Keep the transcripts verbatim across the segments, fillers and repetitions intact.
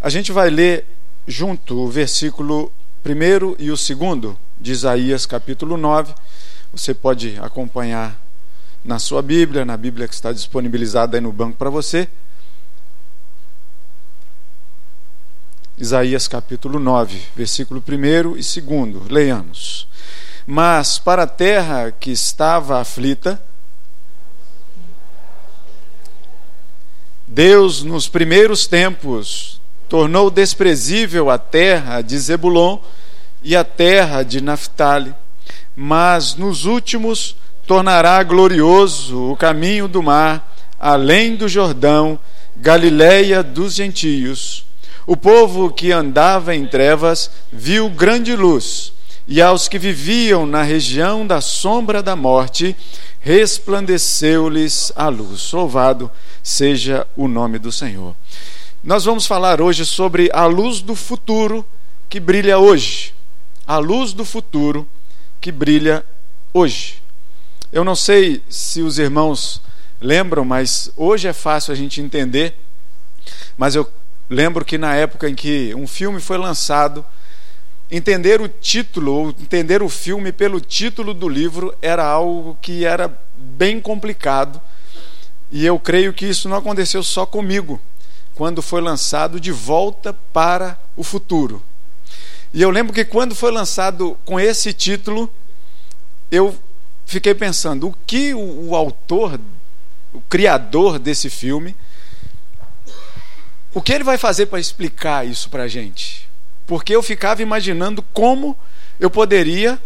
A gente vai ler junto o versículo primeiro e o segundo de Isaías capítulo nove. Você pode acompanhar na sua Bíblia, na Bíblia que está disponibilizada aí no banco para você. Isaías capítulo nove, versículo primeiro e segundo. Leiamos. Mas para a terra que estava aflita, Deus nos primeiros tempos tornou desprezível a terra de Zebulon e a terra de Naftali, mas nos últimos tornará glorioso o caminho do mar, além do Jordão, Galileia dos gentios. O povo que andava em trevas viu grande luz, e aos que viviam na região da sombra da morte, resplandeceu-lhes a luz. Louvado seja o nome do Senhor. Nós vamos falar hoje sobre a luz do futuro que brilha hoje. A luz do futuro que brilha hoje. Eu não sei se os irmãos lembram, mas hoje é fácil a gente entender. Mas eu lembro que na época em que um filme foi lançado, entender o título, ou entender o filme pelo título do livro, era algo que era bem complicado. E eu creio que isso não aconteceu só comigo, quando foi lançado De Volta para o Futuro. E eu lembro que quando foi lançado com esse título, eu fiquei pensando, o que o, o autor, o criador desse filme, o que ele vai fazer para explicar isso para a gente? Porque eu ficava imaginando como eu poderia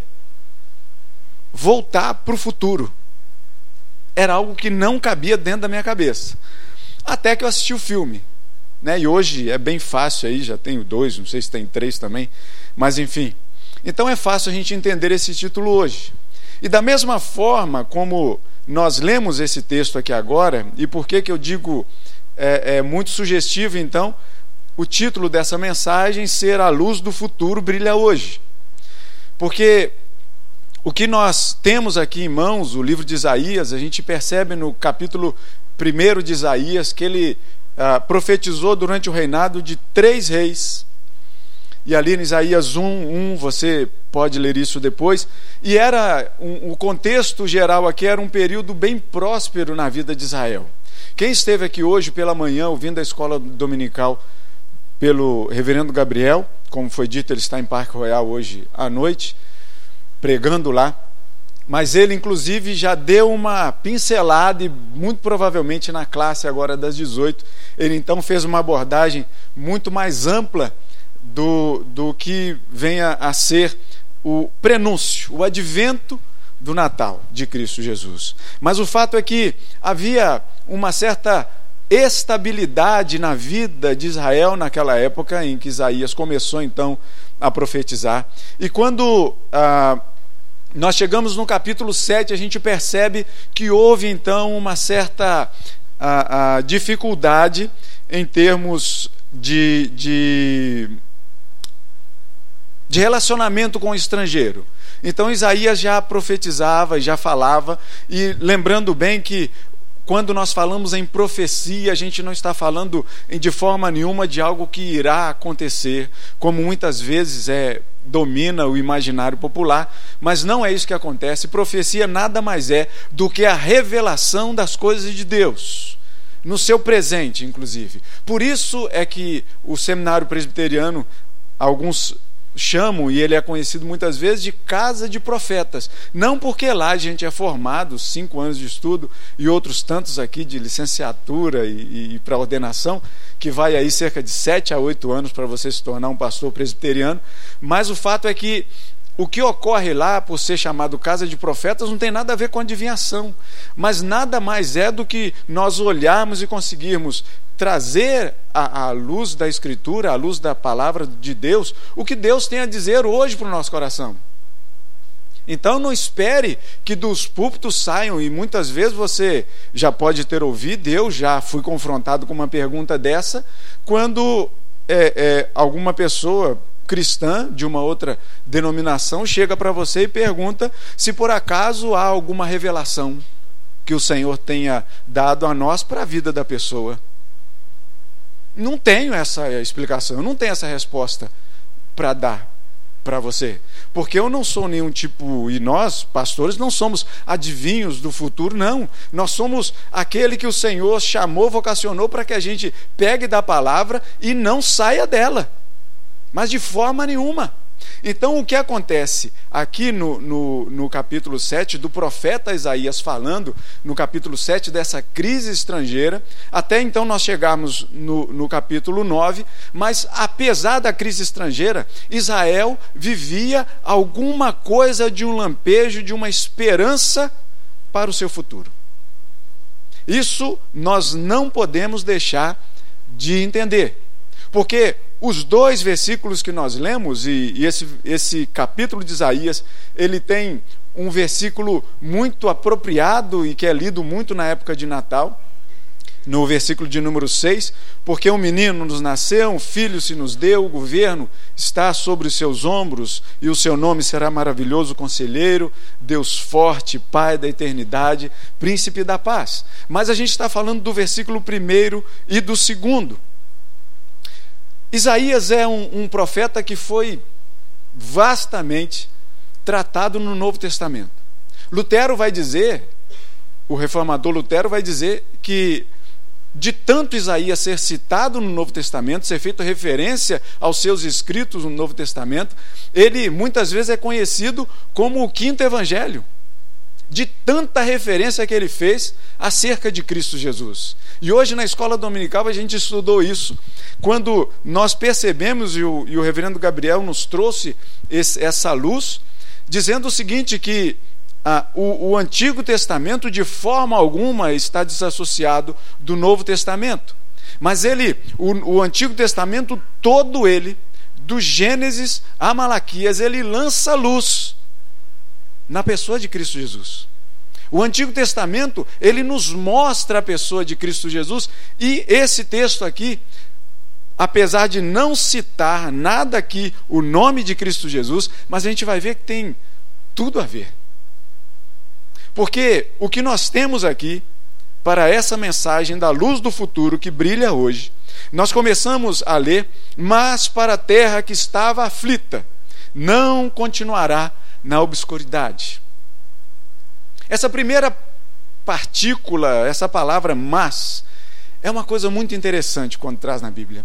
voltar para o futuro. Era algo que não cabia dentro da minha cabeça. Até que eu assisti o filme. Né? E hoje é bem fácil aí, já tenho dois, não sei se tem três também, mas enfim. Então é fácil a gente entender esse título hoje. E da mesma forma como nós lemos esse texto aqui agora, e por que que eu digo é, é muito sugestivo então o título dessa mensagem ser A Luz do Futuro Brilha Hoje. Porque o que nós temos aqui em mãos, o livro de Isaías, a gente percebe no capítulo primeiro de Isaías que ele ah, profetizou durante o reinado de três reis. E ali em Isaías um, um, você pode ler isso depois. E era um, o contexto geral aqui era um período bem próspero na vida de Israel. Quem esteve aqui hoje pela manhã ouvindo a escola dominical pelo reverendo Gabriel, como foi dito, ele está em Parque Royal hoje à noite, pregando lá, mas ele inclusive já deu uma pincelada, e muito provavelmente na classe agora das dezoito, ele então fez uma abordagem muito mais ampla do, do que venha a ser o prenúncio, o advento do Natal de Cristo Jesus. Mas o fato é que havia uma certa estabilidade na vida de Israel naquela época em que Isaías começou então a profetizar. E quando ah, nós chegamos no capítulo sete, a gente percebe que houve então uma certa ah, ah, dificuldade em termos de, de, de relacionamento com o estrangeiro. Então Isaías já profetizava e já falava, e lembrando bem que quando nós falamos em profecia, a gente não está falando de forma nenhuma de algo que irá acontecer, como muitas vezes é, domina o imaginário popular, mas não é isso que acontece. Profecia nada mais é do que a revelação das coisas de Deus, no seu presente, inclusive. Por isso é que o seminário presbiteriano, alguns chamam, e ele é conhecido muitas vezes, de casa de profetas, não porque lá a gente é formado, cinco anos de estudo e outros tantos aqui de licenciatura e, e para ordenação, que vai aí cerca de sete a oito anos para você se tornar um pastor presbiteriano, mas o fato é que o que ocorre lá, por ser chamado casa de profetas, não tem nada a ver com adivinhação, mas nada mais é do que nós olharmos e conseguirmos trazer à luz da Escritura, à luz da palavra de Deus, o que Deus tem a dizer hoje para o nosso coração. Então não espere que dos púlpitos saiam, e muitas vezes você já pode ter ouvido, eu já fui confrontado com uma pergunta dessa, quando é, é, alguma pessoa cristã de uma outra denominação chega para você e pergunta se por acaso há alguma revelação que o Senhor tenha dado a nós para a vida da pessoa. Não tenho essa explicação, eu não tenho essa resposta para dar para você, porque eu não sou nenhum tipo, e nós, pastores, não somos adivinhos do futuro, não. Nós somos aquele que o Senhor chamou, vocacionou para que a gente pegue da palavra e não saia dela, mas de forma nenhuma. Então, o que acontece aqui no, no, no capítulo sete, do profeta Isaías falando, no capítulo sete, dessa crise estrangeira, até então nós chegamos no, no capítulo nove, mas apesar da crise estrangeira, Israel vivia alguma coisa de um lampejo, de uma esperança para o seu futuro. Isso nós não podemos deixar de entender, porque os dois versículos que nós lemos, e, e esse, esse capítulo de Isaías, ele tem um versículo muito apropriado e que é lido muito na época de Natal, no versículo de número seis, porque um menino nos nasceu, um filho se nos deu, o governo está sobre os seus ombros, e o seu nome será maravilhoso conselheiro, Deus forte, Pai da eternidade, príncipe da paz. Mas a gente está falando do versículo primeiro e do segundo. Isaías é um, um profeta que foi vastamente tratado no Novo Testamento. Lutero vai dizer, o reformador Lutero vai dizer que de tanto Isaías ser citado no Novo Testamento, ser feito referência aos seus escritos no Novo Testamento, ele muitas vezes é conhecido como o quinto evangelho, de tanta referência que ele fez acerca de Cristo Jesus. E hoje na escola dominical a gente estudou isso, quando nós percebemos, e o, e o reverendo Gabriel nos trouxe esse, essa luz, dizendo o seguinte, que ah, o, o Antigo Testamento de forma alguma está desassociado do Novo Testamento, mas ele, o, o Antigo Testamento todo ele, do Gênesis a Malaquias, ele lança luz na pessoa de Cristo Jesus. O Antigo Testamento, ele nos mostra a pessoa de Cristo Jesus, e esse texto aqui, apesar de não citar nada aqui o nome de Cristo Jesus, mas a gente vai ver que tem tudo a ver. Porque o que nós temos aqui, para essa mensagem da luz do futuro que brilha hoje, nós começamos a ler, mas para a terra que estava aflita, não continuará na obscuridade. Essa primeira partícula, essa palavra mas, é uma coisa muito interessante quando traz na Bíblia.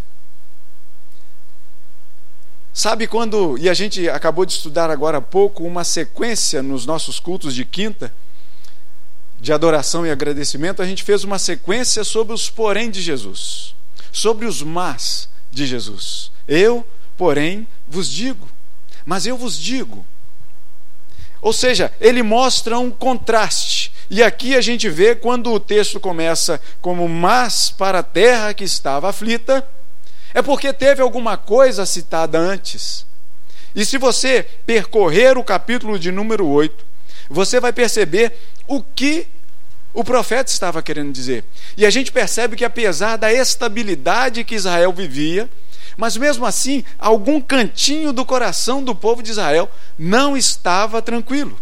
Sabe quando, e a gente acabou de estudar agora há pouco, uma sequência nos nossos cultos de quinta, de adoração e agradecimento, a gente fez uma sequência sobre os porém de Jesus, sobre os mas de Jesus. Eu, porém, vos digo, mas eu vos digo. Ou seja, ele mostra um contraste. E aqui a gente vê, quando o texto começa como mas para a terra que estava aflita, é porque teve alguma coisa citada antes. E se você percorrer o capítulo de número oito, você vai perceber o que o profeta estava querendo dizer. E a gente percebe que apesar da estabilidade que Israel vivia, mas mesmo assim, algum cantinho do coração do povo de Israel não estava tranquilo.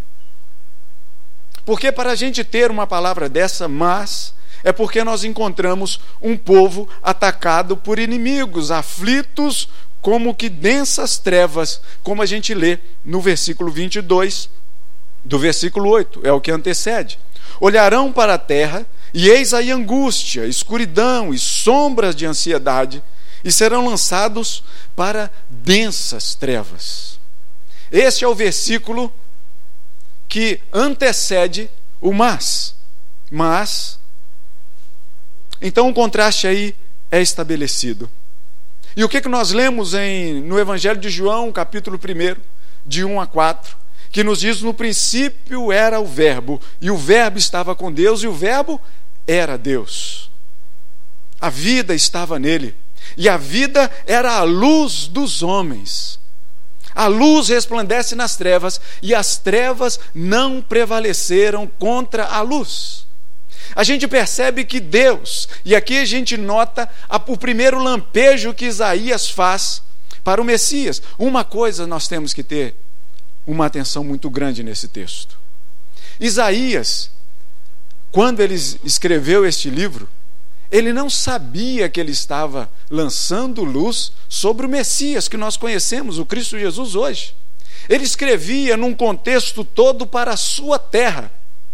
Porque para a gente ter uma palavra dessa, mas, é porque nós encontramos um povo atacado por inimigos, aflitos como que densas trevas, como a gente lê no versículo vinte e dois do versículo oito, é o que antecede. Olharão para a terra, e eis aí angústia, escuridão e sombras de ansiedade, e serão lançados para densas trevas. Este é o versículo que antecede o mas. Mas, então o contraste aí é estabelecido. E o que, que nós lemos em, no Evangelho de João, capítulo um, de um a quatro, que nos diz: no princípio era o verbo, e o verbo estava com Deus, e o verbo era Deus. A vida estava nele, e a vida era a luz dos homens. A luz resplandece nas trevas, e as trevas não prevaleceram contra a luz. A gente percebe que Deus, e aqui a gente nota a, o primeiro lampejo que Isaías faz para o Messias. Uma coisa nós temos que ter uma atenção muito grande nesse texto. Isaías, quando ele escreveu este livro, Ele não sabia que ele estava lançando luz sobre o Messias que nós conhecemos, o Cristo Jesus hoje. Ele escrevia num contexto todo para a sua terra.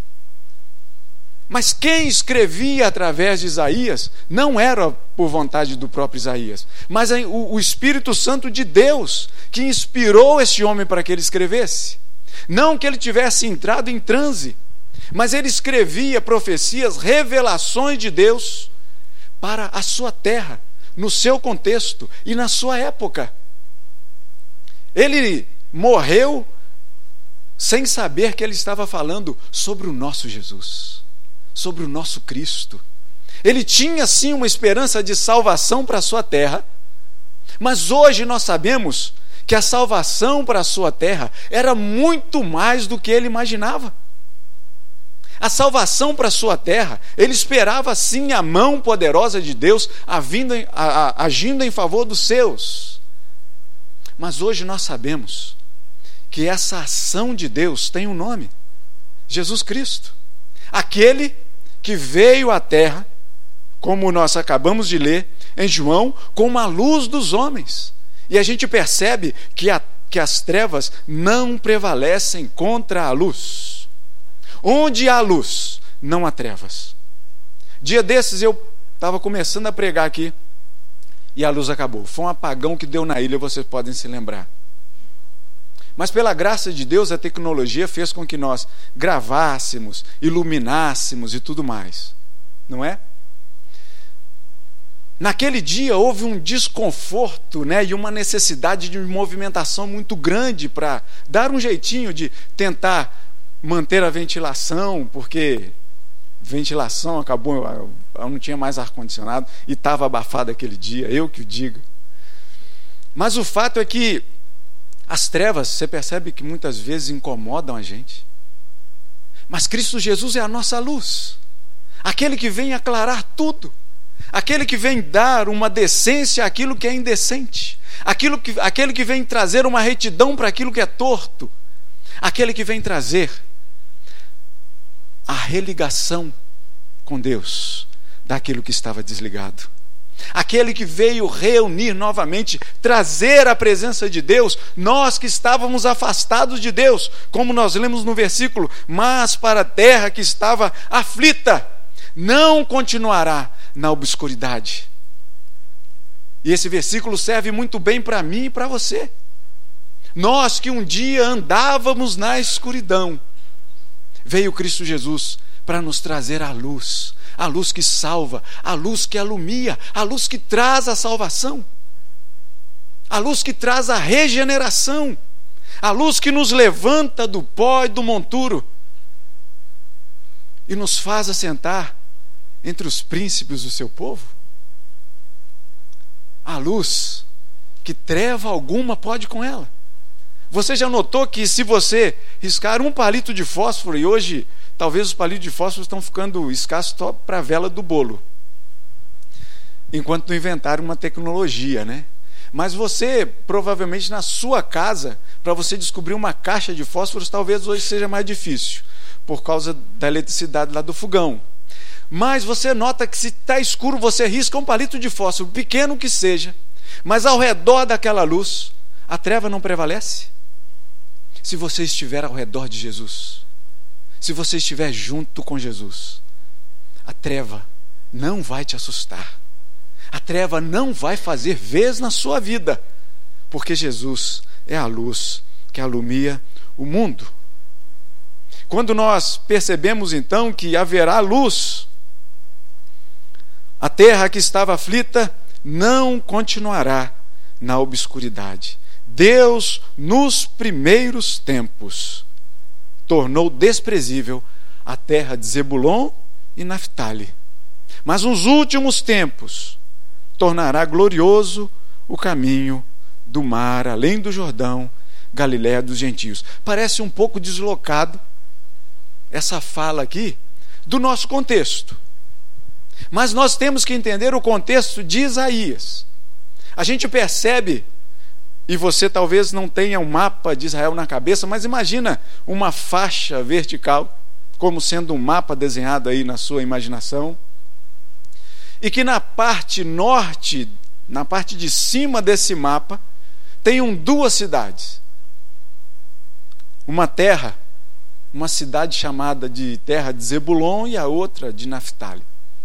Mas quem escrevia através de Isaías não era por vontade do próprio Isaías, mas o Espírito Santo de Deus que inspirou esse homem para que ele escrevesse. Não que ele tivesse entrado em transe, mas ele escrevia profecias, revelações de Deus para a sua terra, no seu contexto e na sua época. Ele morreu sem saber que ele estava falando sobre o nosso Jesus, sobre o nosso Cristo. Ele tinha sim uma esperança de salvação para a sua terra, mas hoje nós sabemos que a salvação para a sua terra era muito mais do que ele imaginava. A salvação para a sua terra, ele esperava sim a mão poderosa de Deus agindo em favor dos seus. Mas hoje nós sabemos que essa ação de Deus tem um nome: Jesus Cristo. Aquele que veio à terra, como nós acabamos de ler em João, como a luz dos homens. E a gente percebe que, a, que as trevas não prevalecem contra a luz. Onde há luz, não há trevas. Dia desses eu estava começando a pregar aqui e a luz acabou. Foi um apagão que deu na ilha, vocês podem se lembrar. Mas pela graça de Deus, a tecnologia fez com que nós gravássemos, iluminássemos e tudo mais. Não é? Naquele dia houve um desconforto, né, e uma necessidade de movimentação muito grande para dar um jeitinho de tentar manter a ventilação, porque ventilação acabou, eu não tinha mais ar-condicionado e estava abafado aquele dia, eu que o diga. Mas o fato é que as trevas, você percebe que muitas vezes incomodam a gente, mas Cristo Jesus é a nossa luz, aquele que vem aclarar tudo, aquele que vem dar uma decência àquilo que é indecente, aquilo que, aquele que vem trazer uma retidão para aquilo que é torto, aquele que vem trazer a religação com Deus daquilo que estava desligado, aquele que veio reunir novamente, trazer a presença de Deus, nós que estávamos afastados de Deus, como nós lemos no versículo: mas para a terra que estava aflita, não continuará na obscuridade. E esse versículo serve muito bem para mim e para você. Nós que um dia andávamos na escuridão, veio Cristo Jesus para nos trazer a luz, a luz que salva, a luz que alumia, a luz que traz a salvação, a luz que traz a regeneração, a luz que nos levanta do pó e do monturo e nos faz assentar entre os príncipes do seu povo. A luz que treva alguma pode com ela. Você já notou que se você riscar um palito de fósforo, e hoje talvez os palitos de fósforo estão ficando escassos só para a vela do bolo, enquanto não inventaram uma tecnologia, né? Mas você, provavelmente na sua casa, para você descobrir uma caixa de fósforos, talvez hoje seja mais difícil, por causa da eletricidade lá do fogão. Mas você nota que se está escuro, você risca um palito de fósforo, pequeno que seja, mas ao redor daquela luz, a treva não prevalece? Se você estiver ao redor de Jesus, se você estiver junto com Jesus, a treva não vai te assustar, a treva não vai fazer vez na sua vida, porque Jesus é a luz que alumia o mundo. Quando nós percebemos então que haverá luz, a terra que estava aflita não continuará na obscuridade. Deus, nos primeiros tempos, tornou desprezível a terra de Zebulon e Naftali, mas nos últimos tempos tornará glorioso o caminho do mar, além do Jordão, Galiléia dos gentios. Parece um pouco deslocado essa fala aqui do nosso contexto, mas nós temos que entender o contexto de Isaías. A gente percebe, e você talvez não tenha um mapa de Israel na cabeça, mas imagina uma faixa vertical, como sendo um mapa desenhado aí na sua imaginação. e que na parte norte, na parte de cima desse mapa, tenham duas cidades. Uma terra, uma cidade chamada de terra de Zebulon e a outra de Naftali.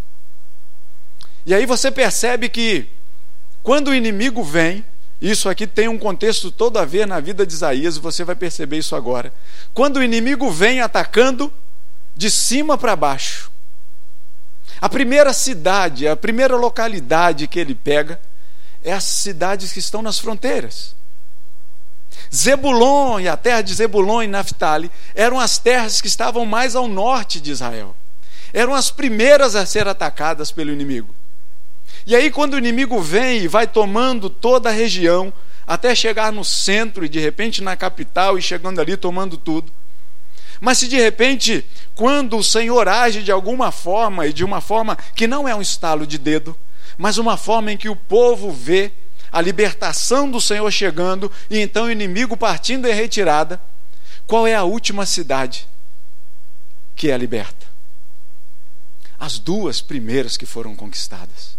E aí você percebe que quando o inimigo vem, isso aqui tem um contexto todo a ver na vida de Isaías, e você vai perceber isso agora. Quando o inimigo vem atacando de cima para baixo, a primeira cidade, a primeira localidade que ele pega é as cidades que estão nas fronteiras. Zebulon e a terra de Zebulon e Naftali eram as terras que estavam mais ao norte de Israel. Eram as primeiras a ser atacadas pelo inimigo. E aí quando o inimigo vem e vai tomando toda a região, até chegar no centro e de repente na capital e chegando ali tomando tudo. Mas se de repente, quando o Senhor age de alguma forma, e de uma forma que não é um estalo de dedo, mas uma forma em que o povo vê a libertação do Senhor chegando, e então o inimigo partindo em retirada, qual é a última cidade que é liberta? As duas primeiras que foram conquistadas.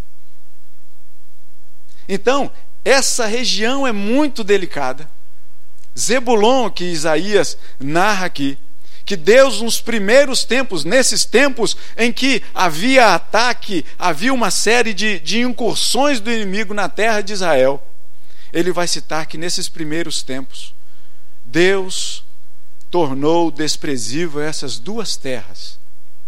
Então, essa região é muito delicada. Zebulon, que Isaías narra aqui, que Deus nos primeiros tempos, nesses tempos em que havia ataque, havia uma série de, de incursões do inimigo na terra de Israel, ele vai citar que nesses primeiros tempos, Deus tornou desprezível essas duas terras.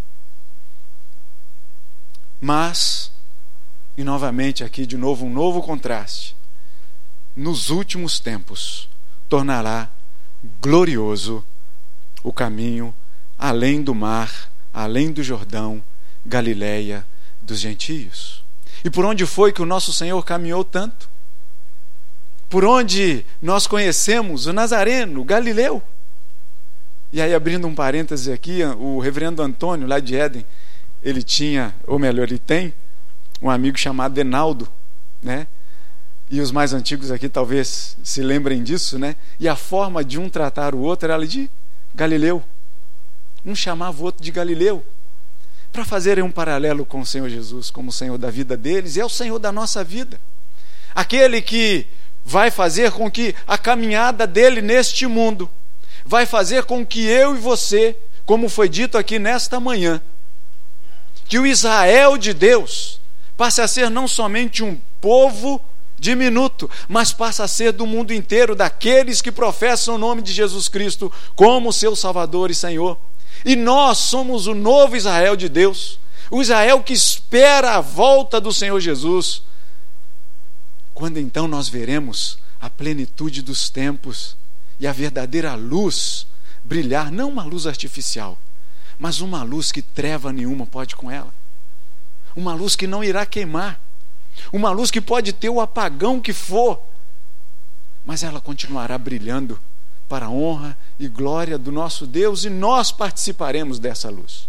Mas, e novamente aqui de novo um novo contraste, nos últimos tempos tornará glorioso o caminho além do mar, além do Jordão, Galileia dos gentios. E por onde foi que o nosso Senhor caminhou tanto? Por onde nós conhecemos o Nazareno, o Galileu. E aí, abrindo um parêntese aqui, o reverendo Antônio, lá de Éden, ele tinha, ou melhor, ele tem um amigo chamado Enaldo, né? E os mais antigos aqui talvez se lembrem disso, né? E a forma de um tratar o outro era de Galileu. Um chamava o outro de Galileu, para fazerem um paralelo com o Senhor Jesus, como o Senhor da vida deles, e é o Senhor da nossa vida. Aquele que vai fazer com que a caminhada dele neste mundo, vai fazer com que eu e você, como foi dito aqui nesta manhã, que o Israel de Deus passe a ser não somente um povo diminuto, mas passa a ser do mundo inteiro, daqueles que professam o nome de Jesus Cristo como seu Salvador e Senhor. E nós somos o novo Israel de Deus, o Israel que espera a volta do Senhor Jesus, quando então nós veremos a plenitude dos tempos e a verdadeira luz brilhar, não uma luz artificial, mas uma luz que treva nenhuma pode com ela, uma luz que não irá queimar, uma luz que pode ter o apagão que for, mas ela continuará brilhando para a honra e glória do nosso Deus, e nós participaremos dessa luz.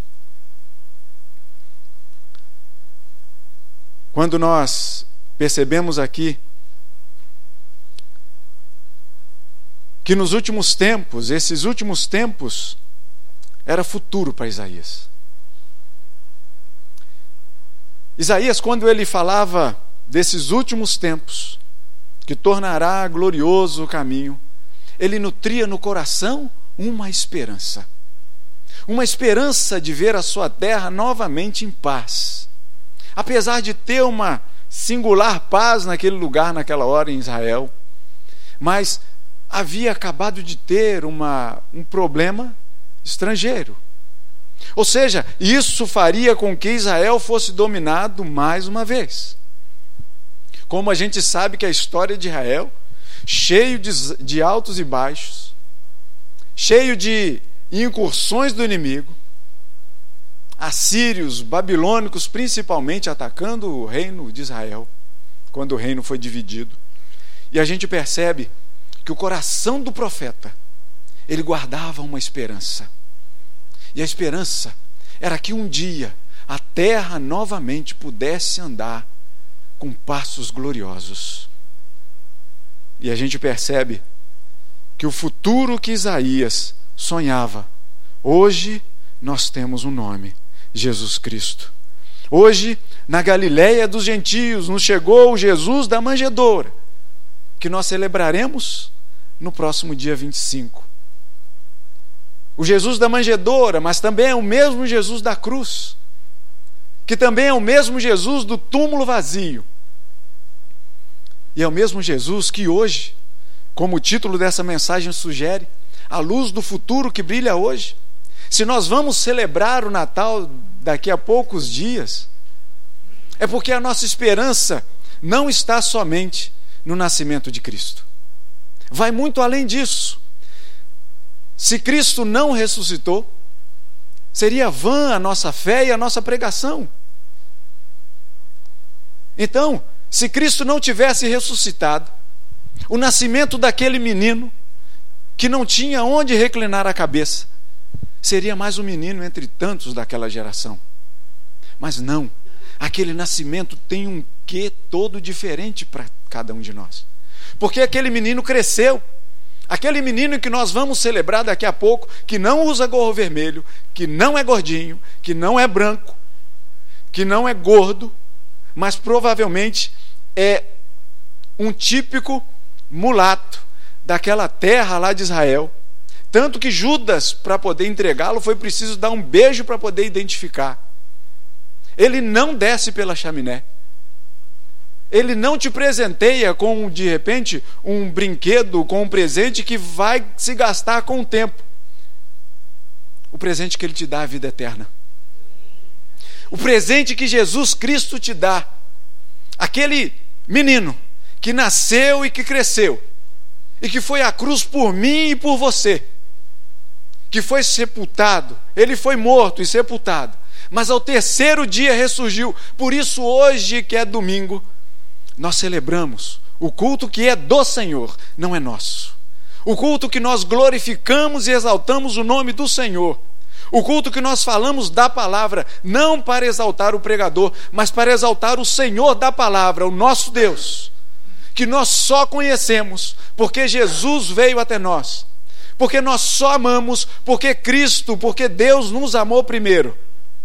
Quando nós percebemos aqui que nos últimos tempos, esses últimos tempos, era futuro para Isaías. Isaías, quando ele falava desses últimos tempos, que tornará glorioso o caminho, ele nutria no coração uma esperança. Uma esperança de ver a sua terra novamente em paz. Apesar de ter uma singular paz naquele lugar, naquela hora em Israel, mas havia acabado de ter uma, um problema estrangeiro. Ou seja, isso faria com que Israel fosse dominado mais uma vez. Como a gente sabe que a história de Israel, cheio de, de altos e baixos, cheio de incursões do inimigo, assírios, babilônicos principalmente, atacando o reino de Israel, quando o reino foi dividido. E a gente percebe que o coração do profeta, ele guardava uma esperança. E a esperança era que um dia a terra novamente pudesse andar com passos gloriosos. E a gente percebe que o futuro que Isaías sonhava, hoje nós temos um nome: Jesus Cristo. Hoje na Galiléia dos gentios, nos chegou o Jesus da manjedoura, que nós celebraremos no próximo dia vinte e cinco. O Jesus da manjedoura, mas também é o mesmo Jesus da cruz, que também é o mesmo Jesus do túmulo vazio. E é o mesmo Jesus que hoje, como o título dessa mensagem sugere, a luz do futuro que brilha hoje. Se nós vamos celebrar o Natal daqui a poucos dias, é porque a nossa esperança não está somente no nascimento de Cristo. Vai muito além disso. Se Cristo não ressuscitou, seria vã a nossa fé e a nossa pregação. Então, se Cristo não tivesse ressuscitado, o nascimento daquele menino que não tinha onde reclinar a cabeça seria mais um menino entre tantos daquela geração. Mas não, aquele nascimento tem um quê todo diferente para cada um de nós. Porque aquele menino cresceu. Aquele menino que nós vamos celebrar daqui a pouco, que não usa gorro vermelho, que não é gordinho, que não é branco, que não é gordo, mas provavelmente é um típico mulato daquela terra lá de Israel. Tanto que Judas, para poder entregá-lo, foi preciso dar um beijo para poder identificar. Ele não desce pela chaminé. Ele não te presenteia com, de repente, um brinquedo, com um presente que vai se gastar com o tempo. O presente que ele te dá é a vida eterna. O presente que Jesus Cristo te dá, aquele menino que nasceu e que cresceu, e que foi à cruz por mim e por você, que foi sepultado, ele foi morto e sepultado, mas ao terceiro dia ressurgiu. Por isso hoje, que é domingo, nós celebramos o culto que é do Senhor, não é nosso. O culto que nós glorificamos e exaltamos o nome do Senhor. O culto que nós falamos da palavra, não para exaltar o pregador, mas para exaltar o Senhor da palavra, o nosso Deus, que nós só conhecemos porque Jesus veio até nós, porque nós só amamos porque Cristo, porque Deus nos amou primeiro,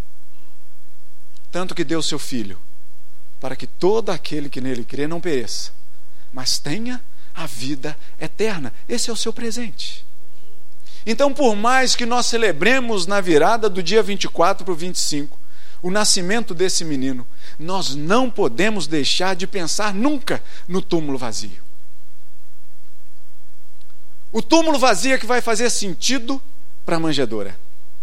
tanto que deu seu Filho, para que todo aquele que nele crê não pereça, mas tenha a vida eterna. Esse é o seu presente. Então, por mais que nós celebremos na virada do dia vinte e quatro para o vinte e cinco o nascimento desse menino, nós não podemos deixar de pensar nunca no túmulo vazio. O túmulo vazio é que vai fazer sentido para a manjedoura.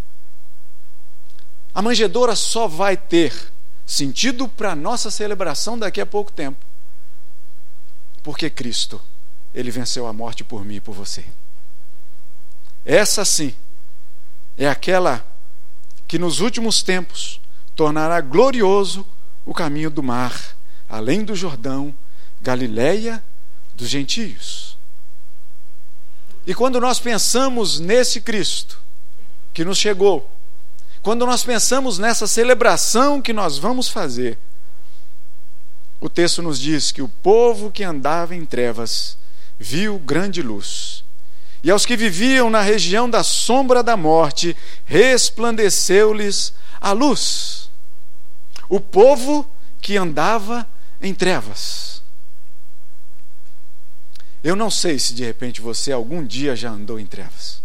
A manjedoura só vai ter sentido para a nossa celebração daqui a pouco tempo, porque Cristo, ele venceu a morte por mim e por você. Essa sim é aquela que nos últimos tempos tornará glorioso o caminho do mar, além do Jordão, Galiléia dos gentios. E quando nós pensamos nesse Cristo que nos chegou, quando nós pensamos nessa celebração que nós vamos fazer, o texto nos diz que o povo que andava em trevas viu grande luz, e aos que viviam na região da sombra da morte resplandeceu-lhes a luz. O povo que andava em trevas. Eu não sei se de repente você algum dia já andou em trevas.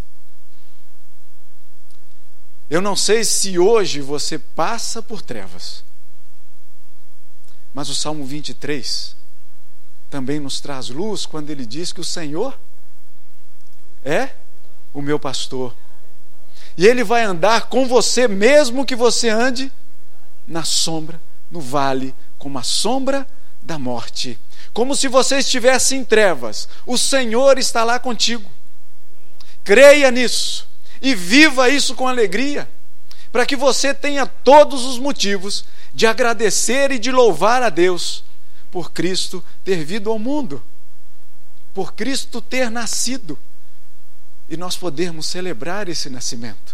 Eu não sei se hoje você passa por trevas. Mas o Salmo vinte e três também nos traz luz quando ele diz que o Senhor é o meu pastor. E ele vai andar com você mesmo que você ande na sombra, no vale, como a sombra da morte. Como se você estivesse em trevas, o Senhor está lá contigo. Creia nisso e viva isso com alegria, para que você tenha todos os motivos de agradecer e de louvar a Deus por Cristo ter vindo ao mundo, por Cristo ter nascido, e nós podermos celebrar esse nascimento.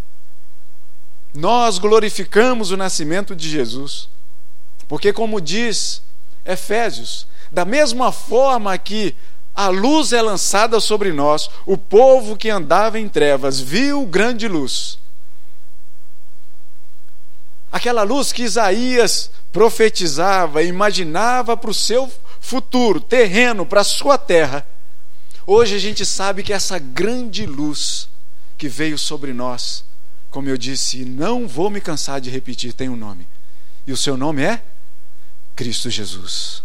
Nós glorificamos o nascimento de Jesus, porque, como diz Efésios, da mesma forma que a luz é lançada sobre nós, o povo que andava em trevas viu grande luz. Aquela luz que Isaías profetizava, imaginava para o seu futuro, terreno, para a sua terra. Hoje a gente sabe que essa grande luz que veio sobre nós, como eu disse, não vou me cansar de repetir, tem um nome. E o seu nome é Cristo Jesus.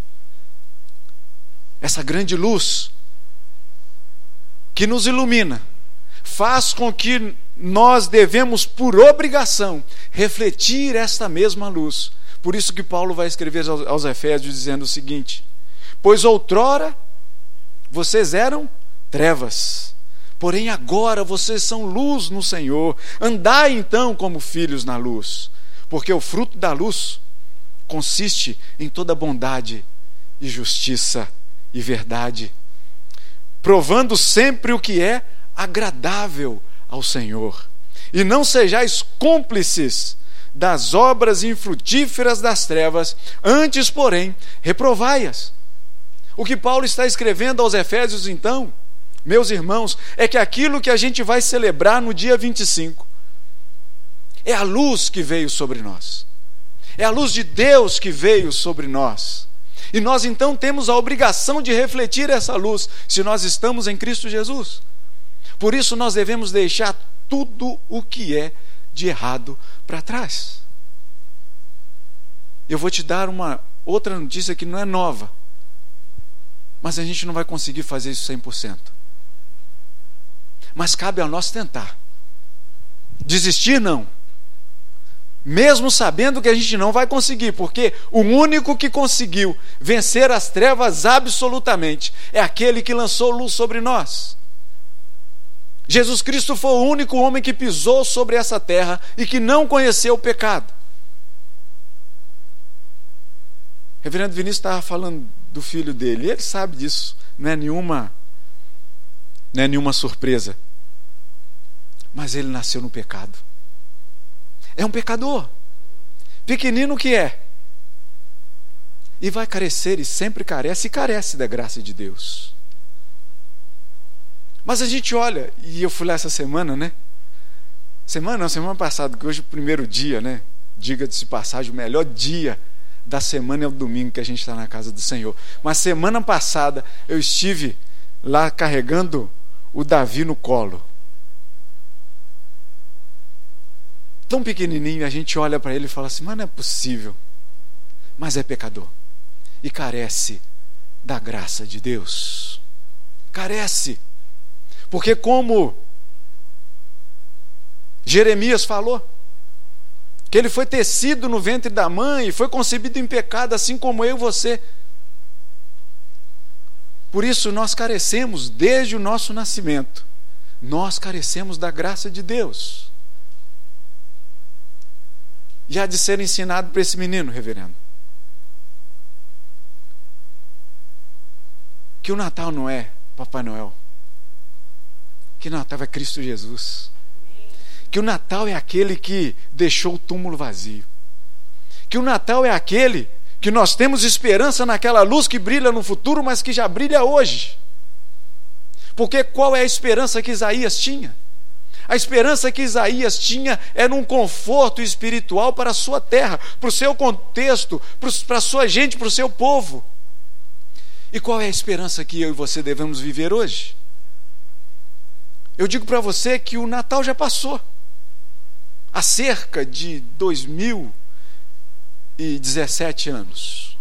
Essa grande luz que nos ilumina, faz com que nós devemos, por obrigação, refletir esta mesma luz. Por isso que Paulo vai escrever aos, aos Efésios dizendo o seguinte: pois outrora vocês eram trevas, porém agora vocês são luz no Senhor. Andai então como filhos na luz, porque o fruto da luz consiste em toda bondade e justiça e verdade, provando sempre o que é agradável ao Senhor. E não sejais cúmplices das obras infrutíferas das trevas, antes, porém, reprovai-as. O que Paulo está escrevendo aos Efésios, então, meus irmãos, é que aquilo que a gente vai celebrar no dia vinte e cinco é a luz que veio sobre nós, é a luz de Deus que veio sobre nós. E nós então temos a obrigação de refletir essa luz, se nós estamos em Cristo Jesus. Por isso nós devemos deixar tudo o que é de errado para trás. Eu vou te dar uma outra notícia que não é nova, mas a gente não vai conseguir fazer isso cem por cento. Mas cabe a nós tentar. Desistir não. Mesmo sabendo que a gente não vai conseguir, porque o único que conseguiu vencer as trevas absolutamente é aquele que lançou luz sobre nós. Jesus Cristo foi o único homem que pisou sobre essa terra e que não conheceu o pecado. O reverendo Vinícius estava falando do filho dele, e ele sabe disso, não é nenhuma, não é nenhuma surpresa. Mas ele nasceu no pecado. É um pecador, pequenino que é, e vai carecer, e sempre carece, e carece da graça de Deus. Mas a gente olha, e eu fui lá essa semana, né? Semana não, semana passada, que hoje é o primeiro dia, né? Diga-se passagem, o melhor dia da semana é o domingo que a gente está na casa do Senhor. Mas semana passada eu estive lá carregando o Davi no colo. Tão pequenininho, a gente olha para ele e fala assim: mas não é possível. Mas é pecador e carece da graça de Deus. Carece. Porque como Jeremias falou, que ele foi tecido no ventre da mãe e foi concebido em pecado, assim como eu e você. Por isso nós carecemos desde o nosso nascimento. Nós carecemos da graça de Deus. E há de ser ensinado para esse menino, reverendo, que o Natal não é Papai Noel, que o Natal é Cristo Jesus, que o Natal é aquele que deixou o túmulo vazio, que o Natal é aquele que nós temos esperança naquela luz que brilha no futuro, mas que já brilha hoje. Porque qual é a esperança que Isaías tinha? A esperança que Isaías tinha era um conforto espiritual para a sua terra, para o seu contexto, para a sua gente, para o seu povo. E qual é a esperança que eu e você devemos viver hoje? Eu digo para você que o Natal já passou. Há cerca de dois mil e dezessete anos.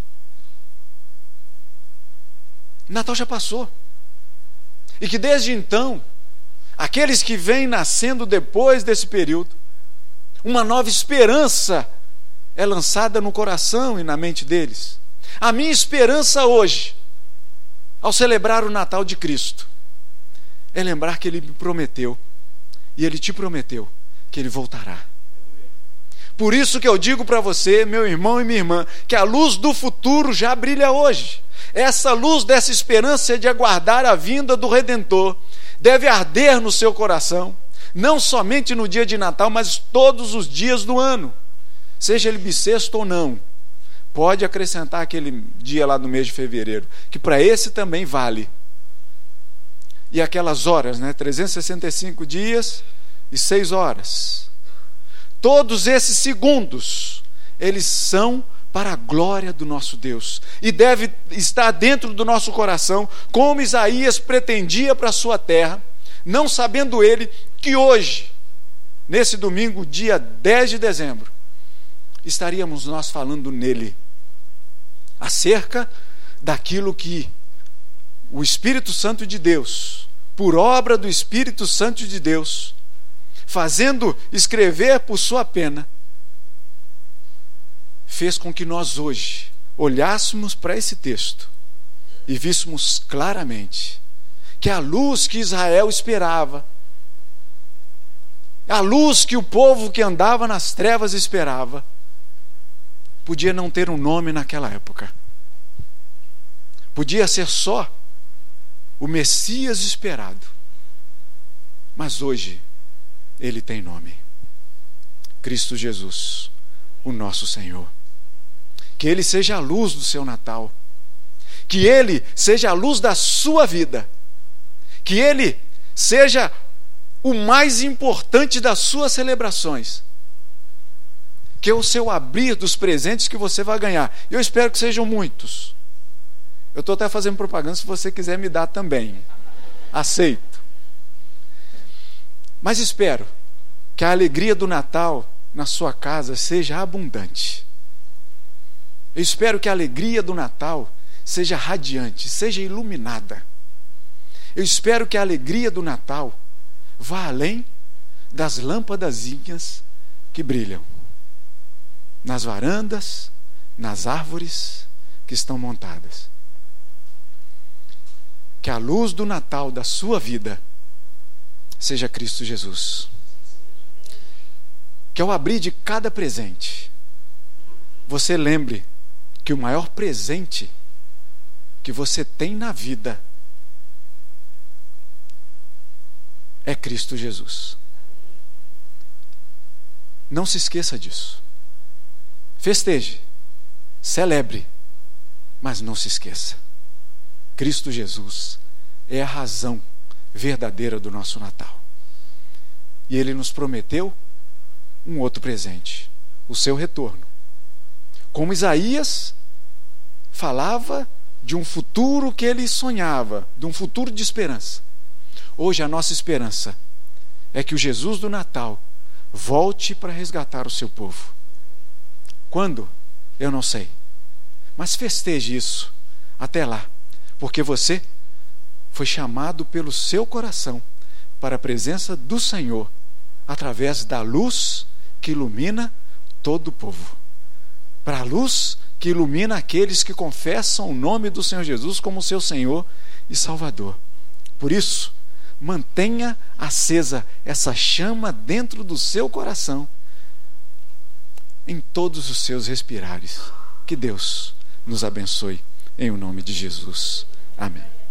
O Natal já passou. E que desde então, aqueles que vêm nascendo depois desse período, uma nova esperança é lançada no coração e na mente deles. A minha esperança hoje, ao celebrar o Natal de Cristo, é lembrar que Ele me prometeu, e Ele te prometeu, que Ele voltará. Por isso que eu digo para você, meu irmão e minha irmã, que a luz do futuro já brilha hoje. Essa luz dessa esperança de aguardar a vinda do Redentor deve arder no seu coração, não somente no dia de Natal, mas todos os dias do ano, seja ele bissexto ou não. Pode acrescentar aquele dia lá no mês de fevereiro, que para esse também vale. E aquelas horas, né? trezentos e sessenta e cinco dias e seis horas. todos esses segundos, eles são para a glória do nosso Deus, e deve estar dentro do nosso coração, como Isaías pretendia para a sua terra, não sabendo ele que hoje, nesse domingo, dia dez de dezembro, estaríamos nós falando nele, acerca daquilo que o Espírito Santo de Deus, por obra do Espírito Santo de Deus, fazendo escrever por sua pena, fez com que nós hoje olhássemos para esse texto e víssemos claramente que a luz que Israel esperava, a luz que o povo que andava nas trevas esperava, podia não ter um nome naquela época. Podia ser só o Messias esperado. Mas hoje ele tem nome: Cristo Jesus, o nosso Senhor. Que ele seja a luz do seu Natal, que ele seja a luz da sua vida, que ele seja o mais importante das suas celebrações, que é o seu abrir dos presentes que você vai ganhar. Eu espero que sejam muitos. Eu estou até fazendo propaganda, se você quiser me dar também, aceito. Mas espero que a alegria do Natal na sua casa seja abundante. Eu espero que a alegria do Natal seja radiante, seja iluminada. Eu espero que a alegria do Natal vá além das lâmpadazinhas que brilham nas varandas, nas árvores que estão montadas. Que a luz do Natal da sua vida seja Cristo Jesus. Que ao abrir de cada presente, você lembre que o maior presente que você tem na vida é Cristo Jesus. Não se esqueça disso. Festeje, celebre, mas não se esqueça: Cristo Jesus é a razão verdadeira do nosso Natal. E Ele nos prometeu um outro presente: o seu retorno. Como Isaías falava de um futuro que ele sonhava, de um futuro de esperança. Hoje a nossa esperança é que o Jesus do Natal volte para resgatar o seu povo. Quando? Eu não sei. Mas festeje isso até lá, porque você foi chamado pelo seu coração para a presença do Senhor através da luz que ilumina todo o povo. Para a luz que ilumina aqueles que confessam o nome do Senhor Jesus como seu Senhor e Salvador. Por isso, mantenha acesa essa chama dentro do seu coração em todos os seus respirares. Que Deus nos abençoe em o nome de Jesus. Amém.